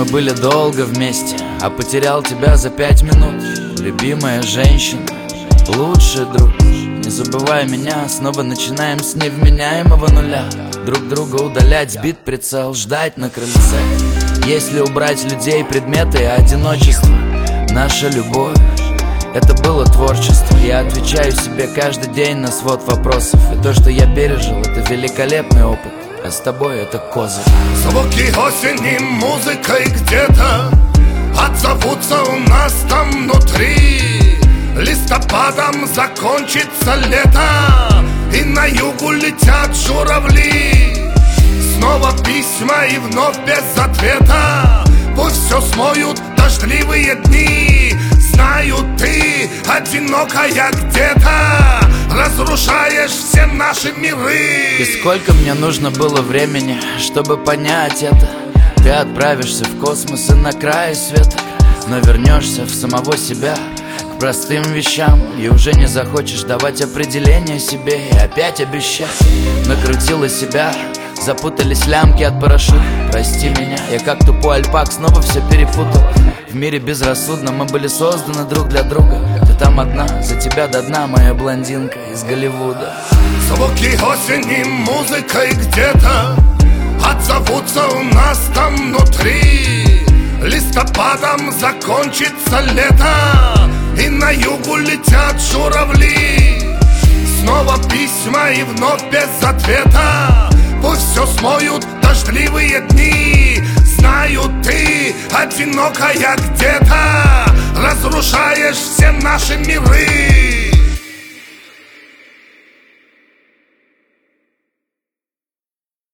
Мы были долго вместе, а потерял тебя за 5 минут. Любимая женщина, лучший друг. Не забывай меня, снова начинаем с невменяемого нуля. Друг друга удалять, сбит прицел, ждать на крыльце. Если убрать людей, предметы и одиночество, наша любовь — это было творчество. Я отвечаю себе каждый день на свод вопросов. И то, что я пережил, это великолепный опыт. А с тобой это козырь. Звуки осени музыкой где-то отзовутся у нас там внутри. Листопадом закончится лето, и на югу летят журавли. Снова письма и вновь без ответа. Пусть все смоют дождливые дни. Знаю, ты одинокая где-то, разрушаешь все наши миры. И сколько мне нужно было времени, чтобы понять это. Ты отправишься в космос и на край света, но вернешься в самого себя, к простым вещам. И уже не захочешь давать определение себе и опять обещать. Накрутила себя, запутались лямки от парашюта. Прости меня, я как тупой альпак снова все перепутал. В мире безрассудно мы были созданы друг для друга. Ты там одна, за тебя до дна, моя блондинка из Голливуда. Звуки осени музыкой где-то отзовутся у нас там внутри. Листопадом закончится лето, и на югу летят журавли. Снова письма и вновь без ответа. Пусть все смоют дождливые дни. Знаю, ты одинокая где-то, разрушаешь все наши миры.